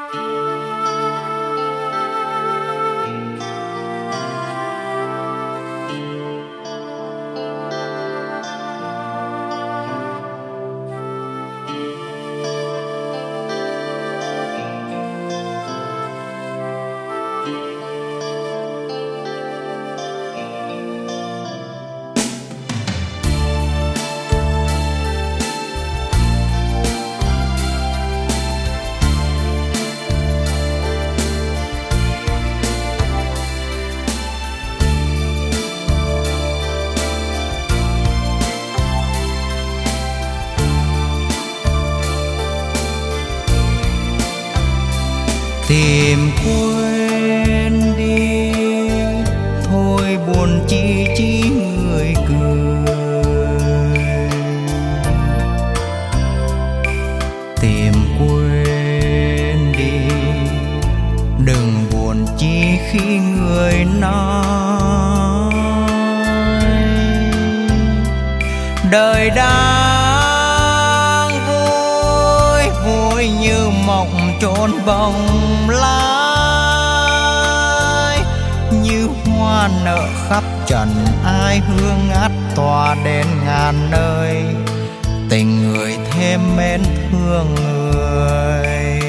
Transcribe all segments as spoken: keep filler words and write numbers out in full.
Tìm quên đi thôi, buồn chi chỉ người cười. Tìm quên đi, đừng buồn chi khi người nói đời đang vui vui như mộng trốn bóng lái, như hoa nở khắp trần ai hương ngát tỏa đến ngàn nơi, tình người thêm mến thương người.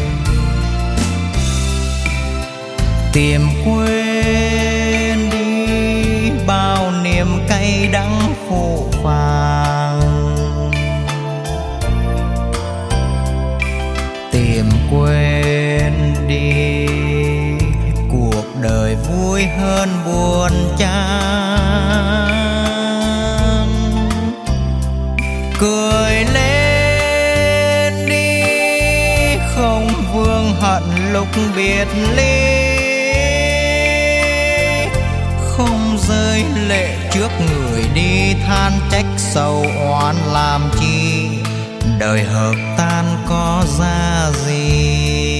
Tìm quên đi bao niềm cay đắng phũ phàng, tìm quên đi cuộc đời vui hơn buồn chán. Cười lên đi không vương hận lúc biệt ly, không rơi lệ trước người đi than trách sầu oán làm chi, đời hợp tan có ra gì.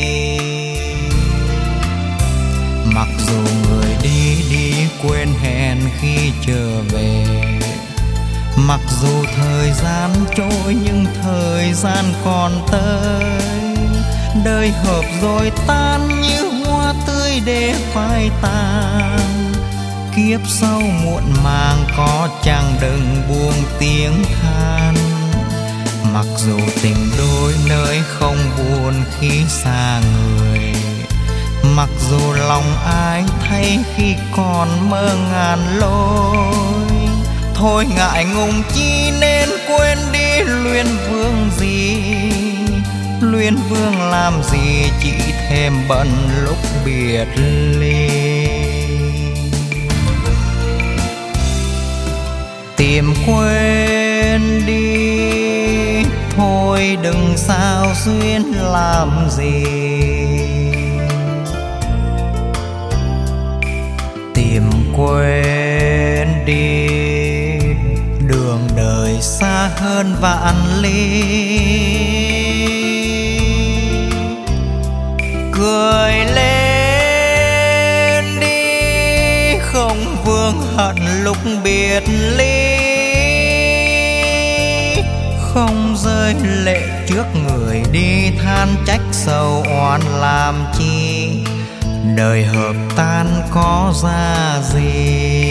Mặc dù người đi đi quên hẹn khi trở về, mặc dù thời gian trôi nhưng thời gian còn tới, đời hợp rồi tan như hoa tươi để phai tàn. Kiếp sau muộn màng có chăng đừng buông tiếng than, mặc dù tình đôi nơi không buồn khi xa người, mặc dù lòng ai thấy khi còn mơ ngàn lối. Thôi ngại ngùng chi nên quên đi luyến vương gì, luyến vương làm gì chỉ thêm bận lúc biệt ly. Tìm quên đi thôi đừng sao duyên làm gì, tìm quên đi đường đời xa hơn vạn ly. Cười lên đi không vương hận lúc biệt ly, không rơi lệ trước người đi than trách sầu oán làm chi, đời hợp tan có ra gì.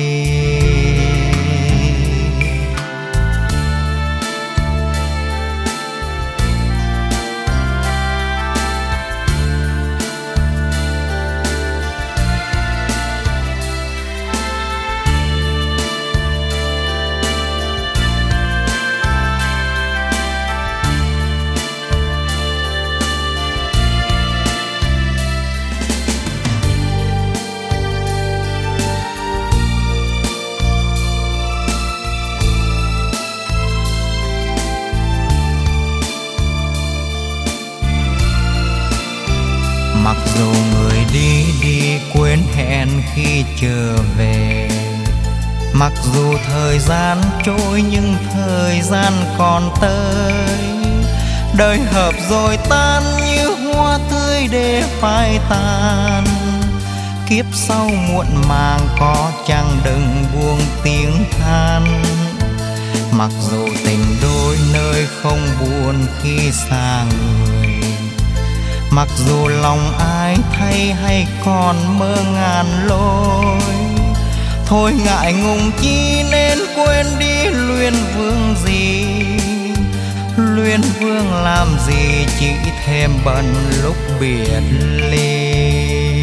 Mặc dù người đi đi quên hẹn khi trở về, mặc dù thời gian trôi nhưng thời gian còn tới, đời hợp rồi tan như hoa tươi để phai tàn. Kiếp sau muộn màng có chăng đừng buông tiếng than, mặc dù tình đôi nơi không buồn khi xa người, Mặc dù lòng ai thay hay còn mơ ngàn lối, thôi ngại ngùng chi nên quên đi Luyên Vương gì. Luyên Vương làm gì chỉ thêm bận lúc biệt ly.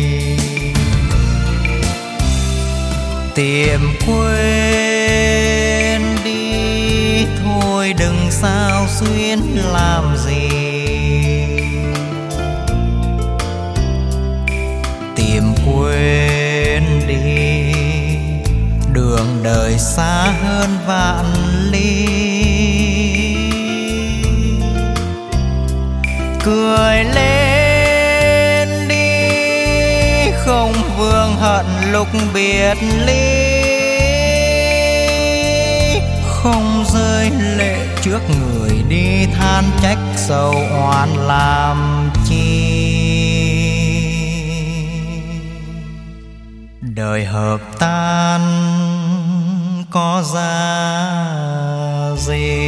Tìm quên đi thôi đừng sao xuyến làm gì. Tìm quên đi đường đời xa hơn vạn ly. Cười lên đi không vương hận lúc biệt ly. Không rơi lệ trước người đi than trách sầu oan làm chi. Đời hợp tan có ra gì.